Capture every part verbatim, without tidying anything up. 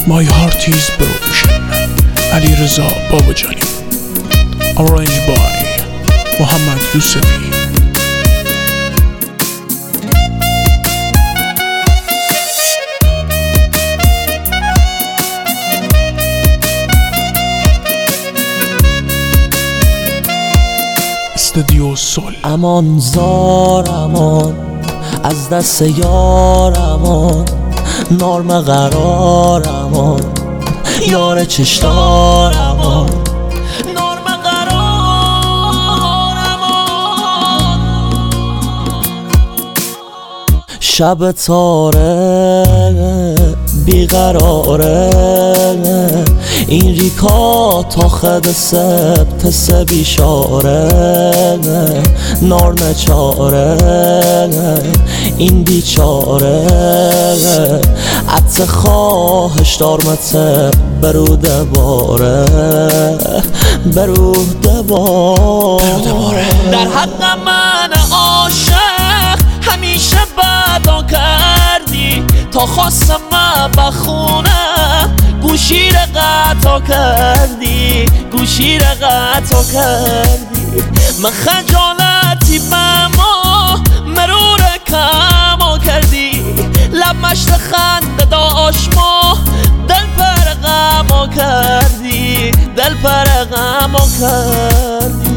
My heart is broken. علیرضا باباجانی. Arranged by محمد یوسفی. استودیو سول. امان زار امان از دست یار امان، نرم قرار امان، یار چشدار امان، نرم قرار امان. شب تاره بیقراره، این ریکا تا خد سبت سه بیشاره، نار نچاره این بیچاره. عطه خواهش دارمته بروده باره، بروده باره. در حق من عاشق همیشه بدا کردی، تا خواستم بخونم گوشی را قطع کردی، گوشی را قطع کردی. من خجالتی بما مرور کما کردی، لب مشت خنده داشت ما دل پر غما کردی، دل پر غما کردی.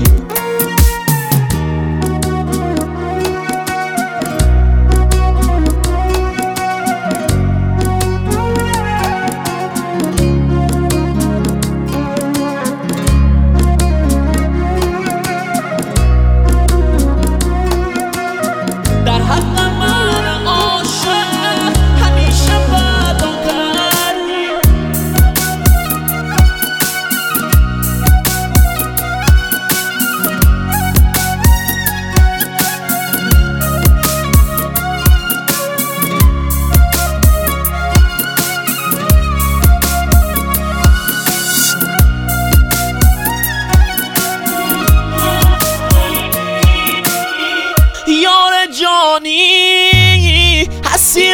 جانی حسی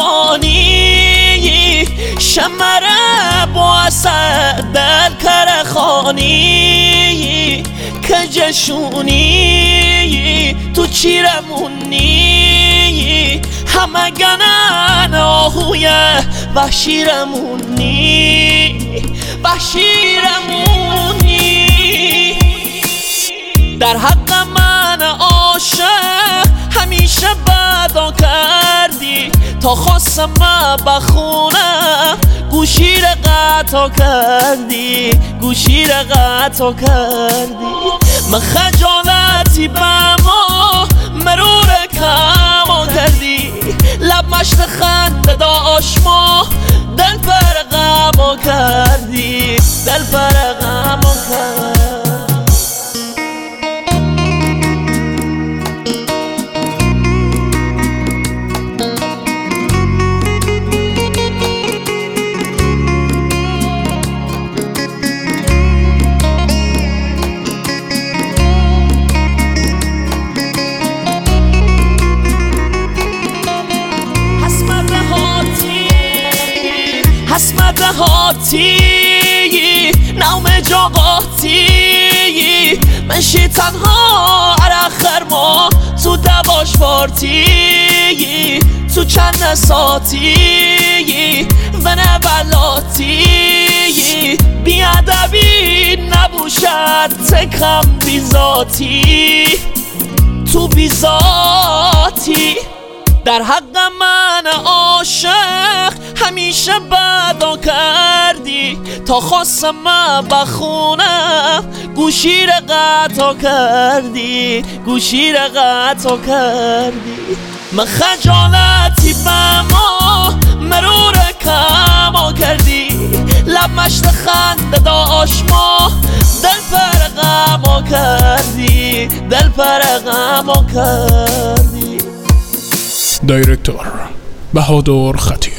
روانی، شمره با اثر دل کرخانی، که جشونی تو چیرمونی، همه گنن آهوی وحشیرمونی، وحشیرمونی. در حق من عاشق همیشه بدا کردی، تا خواستم بخونم گوشی را قطع کردی، گوشی را قطع کردی. من خجالتی بما مرور کما کردی، لب مشت خنده داشت ما دل پر غما کردی، دل پر غما کردی. حسمت هاتی نوم جاقاتی، منشی تنها عرخر ما تو دواش پارتی، تو چند ساتی و نبلاتی. بیادبی نبوشد تکم بیزاتی، تو بیزاتی. در حق من عاشق همیشه بدا کردی، تا خواستم بخونم گوشی را قطع کردی، گوشی را قطع کردی. من خجالتی بما مرور کما کردی، لب مشت خنده داشت ما دل پر غما کردی، دل پر غما کردی. دایرکتور بهادر خطی.